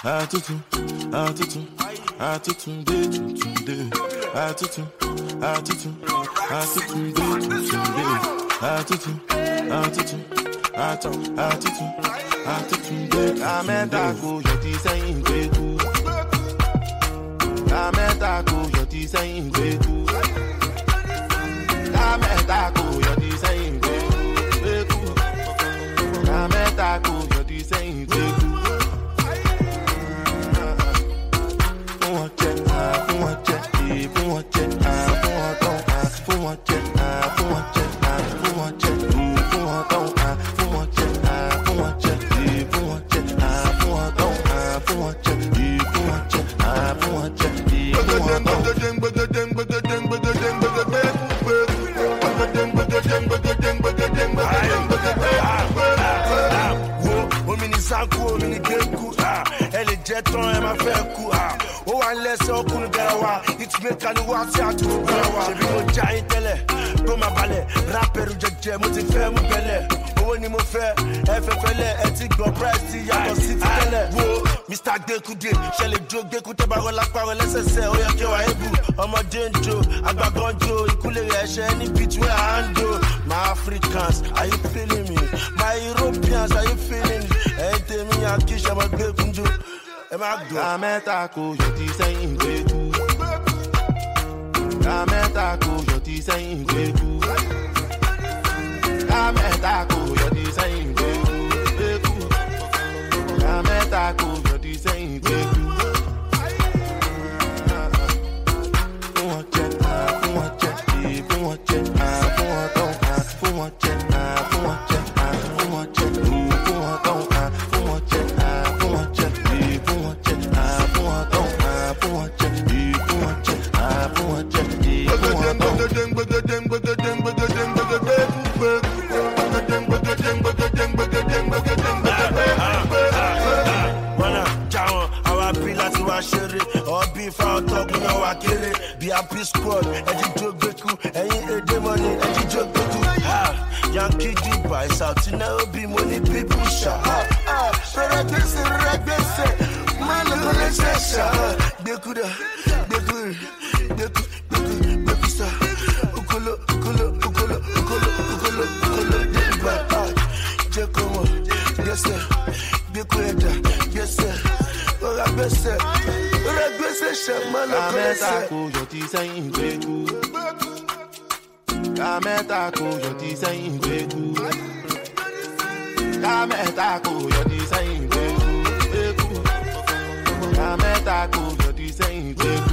Atutu, atutu, atutu, de, tutunde. Atutu, atutu, atutu, de, tutunde. Atutu, atutu, atutu, atutu, de. Ameta ko yoti sayin beku. Ameta ko yoti sayin beku. Ameta ko yoti sayin beku. Ameta ko yoti sayin beku. It's me can watch out to power. She be giant tele, go my ballet, rapper je mo ti fe mo bele. Owo ni mo fe, FFL, etic go price ya to city tele. Wo Mr. Dekude, she le joke Dekute ba ro lapa ro lesese, o ye ke wa ebu. Ọmọdé njo, agbagonjo, ikule re se any beat where I handle. My Africans, are you feeling me? My Europeans, are you feeling me? Hey, temi akisha ma gbe kunjo. Ameta ko yoti sayin beku. Ameta ko yoti sayin beku. Ameta ko yoti sayin beku. Ameta ko yoti sayin beku. Happy squad, Eddie Jogeku, Eddie money, Eddie Jogeku. Yankee Dubai, South Nairobi, money people shot. Reggae, man, let's say, Bekuda, Bekusa, Ukolo, Dubai, Jacomo, yes sir, Bekuda, yes sir, Ameta ko yoti sayin beku. Ameta ko yoti sayin beku. Ameta ko yoti sayin beku. Ameta ko yoti sayin beku.